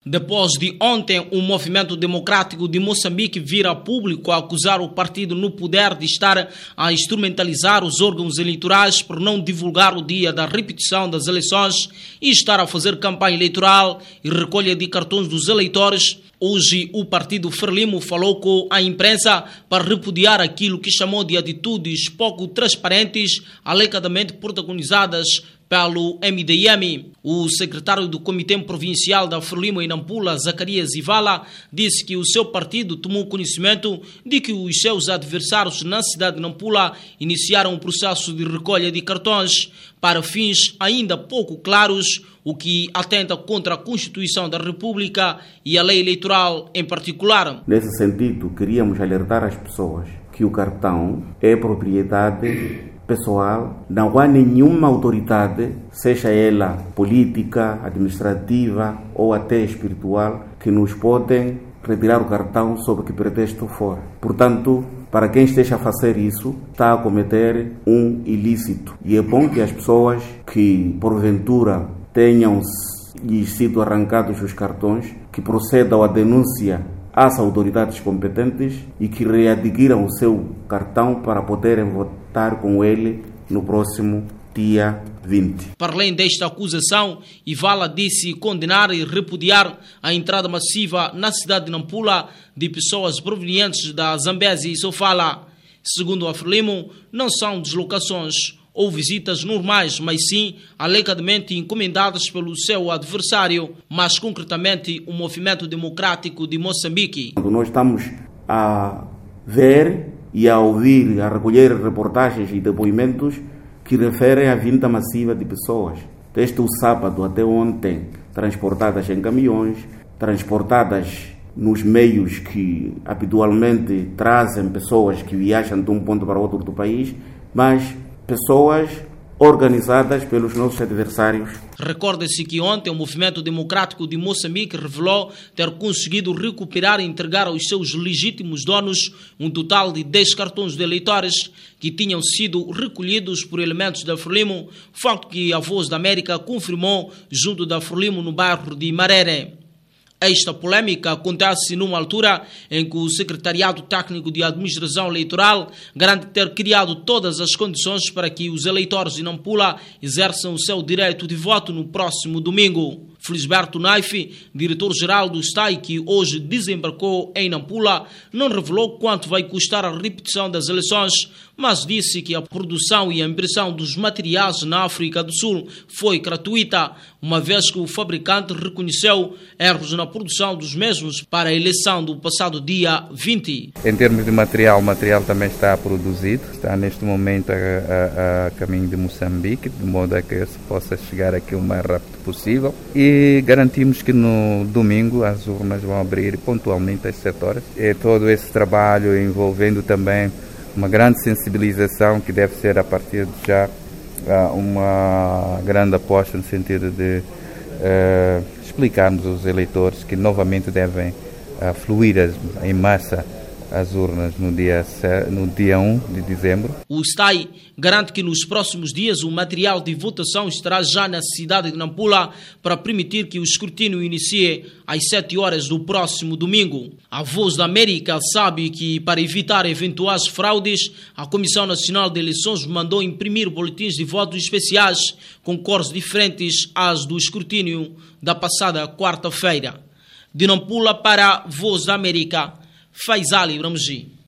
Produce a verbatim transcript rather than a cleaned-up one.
Depois de ontem, o Movimento Democrático de Moçambique vir a público a acusar o partido no poder de estar a instrumentalizar os órgãos eleitorais por não divulgar o dia da repetição das eleições e estar a fazer campanha eleitoral e recolha de cartões dos eleitores. Hoje, o partido Frelimo falou com a imprensa para repudiar aquilo que chamou de atitudes pouco transparentes, alegadamente protagonizadas pelo M D M. O secretário do Comitê Provincial da Frelimo em Nampula, Zacarias Ivala, disse que o seu partido tomou conhecimento de que os seus adversários na cidade de Nampula iniciaram um processo de recolha de cartões para fins ainda pouco claros, o que atenta contra a Constituição da República e a lei eleitoral em particular. Nesse sentido, queríamos alertar as pessoas que o cartão é propriedade pessoal, não há nenhuma autoridade, seja ela política, administrativa ou até espiritual, que nos podem retirar o cartão sob que pretexto for. Portanto, para quem esteja a fazer isso, está a cometer um ilícito. E é bom que as pessoas que, porventura, tenham lhes sido arrancados os cartões, que procedam à denúncia às autoridades competentes e que readquiram o seu cartão para poderem votar com ele no próximo dia vinte. Para além desta acusação, Ivala disse condenar e repudiar a entrada massiva na cidade de Nampula de pessoas provenientes da Zambésia e Sofala. Segundo a Frelimo, não são deslocações ou visitas normais, mas sim alegadamente encomendadas pelo seu adversário, mais concretamente o Movimento Democrático de Moçambique. Nós estamos a ver e a ouvir, a recolher reportagens e depoimentos que referem à vinda massiva de pessoas, desde o sábado até ontem, transportadas em caminhões, transportadas nos meios que habitualmente trazem pessoas que viajam de um ponto para outro do país, mas pessoas organizadas pelos nossos adversários. Recorda-se que ontem o Movimento Democrático de Moçambique revelou ter conseguido recuperar e entregar aos seus legítimos donos um total de dez cartões de eleitores que tinham sido recolhidos por elementos da Frelimo, fato que a Voz da América confirmou junto da Frelimo no bairro de Marere. Esta polêmica acontece numa altura em que o Secretariado Técnico de Administração Eleitoral garante ter criado todas as condições para que os eleitores de Nampula exerçam o seu direito de voto no próximo domingo. Felisberto Naife, diretor-geral do S T A I, que hoje desembarcou em Nampula, não revelou quanto vai custar a repetição das eleições, mas disse que a produção e a impressão dos materiais na África do Sul foi gratuita, uma vez que o fabricante reconheceu erros na produção dos mesmos para a eleição do passado dia vinte. Em termos de material, o material também está produzido, está neste momento a, a, a caminho de Moçambique, de modo a que se possa chegar aqui o mais rápido possível. E garantimos que no domingo as urnas vão abrir pontualmente às sete horas. É todo esse trabalho envolvendo também uma grande sensibilização que deve ser a partir de já uma grande aposta no sentido de uh, explicarmos aos eleitores que novamente devem uh, fluir em massa as urnas no dia, no dia um de dezembro. O S T A I garante que nos próximos dias o material de votação estará já na cidade de Nampula para permitir que o escrutínio inicie às sete horas do próximo domingo. A Voz da América sabe que, para evitar eventuais fraudes, a Comissão Nacional de Eleições mandou imprimir boletins de voto especiais com cores diferentes às do escrutínio da passada quarta-feira. De Nampula para a Voz da América, Faisal Ibrahimji.